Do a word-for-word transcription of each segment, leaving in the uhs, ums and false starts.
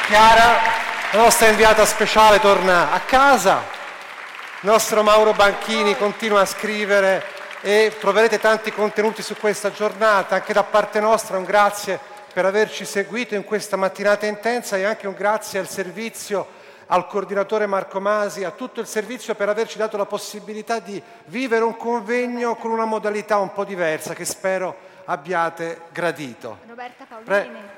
Chiara, la nostra inviata speciale, torna a casa. Il nostro Mauro Banchini continua a scrivere e troverete tanti contenuti su questa giornata. Anche da parte nostra un grazie per averci seguito in questa mattinata intensa e anche un grazie al servizio, al coordinatore Marco Masi, a tutto il servizio per averci dato la possibilità di vivere un convegno con una modalità un po' diversa che spero abbiate gradito. Roberta Paolini. Pre-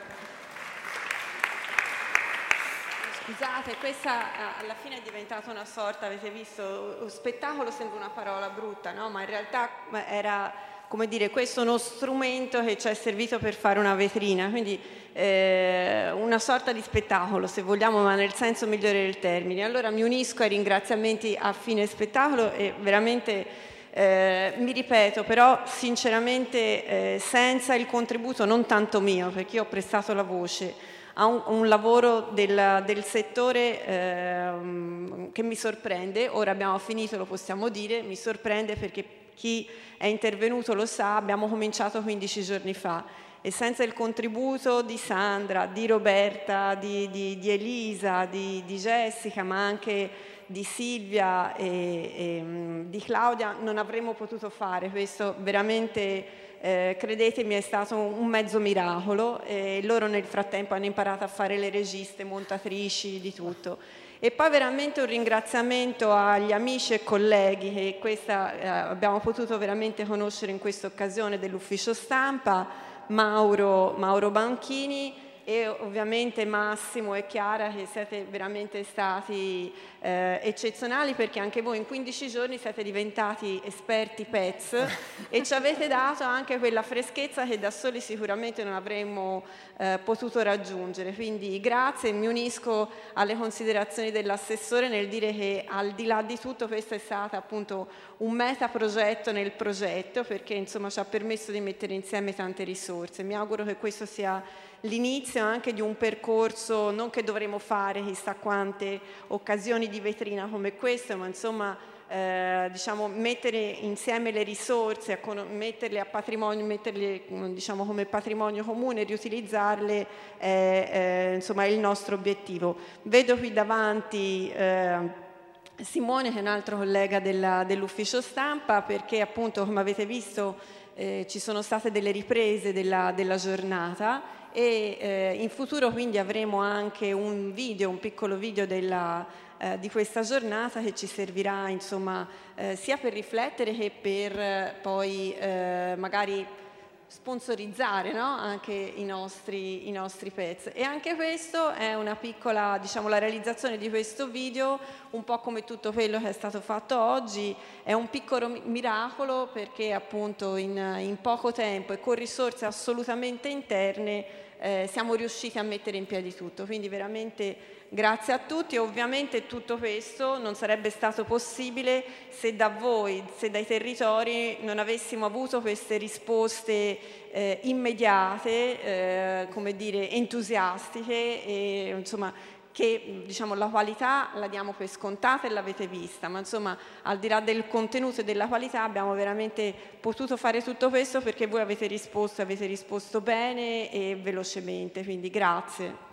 Scusate, questa alla fine è diventata una sorta, avete visto, spettacolo sembra una parola brutta, no? Ma in realtà era, come dire, questo è uno strumento che ci è servito per fare una vetrina, quindi eh, una sorta di spettacolo, se vogliamo, ma nel senso migliore del termine. Allora mi unisco ai ringraziamenti a fine spettacolo e veramente eh, mi ripeto, però sinceramente eh, senza il contributo non tanto mio, perché io ho prestato la voce, a un, un lavoro del, del settore eh, che mi sorprende. Ora abbiamo finito, lo possiamo dire, mi sorprende perché chi è intervenuto lo sa, abbiamo cominciato quindici giorni fa e senza il contributo di Sandra, di Roberta, di, di, di Elisa, di, di Jessica, ma anche di Silvia e, e di Claudia non avremmo potuto fare questo. Veramente Eh, credetemi, è stato un mezzo miracolo e loro nel frattempo hanno imparato a fare le registe, montatrici, di tutto. E poi veramente un ringraziamento agli amici e colleghi che questa, eh, abbiamo potuto veramente conoscere in questa occasione dell'ufficio stampa, Mauro, Mauro Banchini e ovviamente Massimo e Chiara, che siete veramente stati eh, eccezionali, perché anche voi in quindici giorni siete diventati esperti P E Z e ci avete dato anche quella freschezza che da soli sicuramente non avremmo eh, potuto raggiungere. Quindi grazie, mi unisco alle considerazioni dell'assessore nel dire che al di là di tutto questo è stato appunto un metaprogetto nel progetto, perché insomma ci ha permesso di mettere insieme tante risorse. Mi auguro che questo sia l'inizio anche di un percorso, non che dovremo fare chissà quante occasioni di vetrina come queste, ma insomma eh, diciamo mettere insieme le risorse, metterle a patrimonio, metterle diciamo come patrimonio comune, riutilizzarle è eh, insomma il nostro obiettivo. Vedo qui davanti eh, Simone, che è un altro collega della, dell'ufficio stampa, perché appunto come avete visto eh, ci sono state delle riprese della, della giornata e eh, in futuro quindi avremo anche un video, un piccolo video della, eh, di questa giornata che ci servirà insomma eh, sia per riflettere che per eh, poi eh, magari sponsorizzare, no? Anche i nostri, i nostri P E Z. E anche questo è una piccola, diciamo, la realizzazione di questo video, un po' come tutto quello che è stato fatto oggi, è un piccolo miracolo, perché appunto in, in poco tempo e con risorse assolutamente interne eh, siamo riusciti a mettere in piedi tutto. Quindi veramente grazie a tutti. Ovviamente tutto questo non sarebbe stato possibile se da voi, se dai territori non avessimo avuto queste risposte eh, immediate, eh, come dire, entusiastiche e insomma che diciamo la qualità la diamo per scontata e l'avete vista, ma insomma al di là del contenuto e della qualità abbiamo veramente potuto fare tutto questo perché voi avete risposto, avete risposto bene e velocemente, quindi grazie.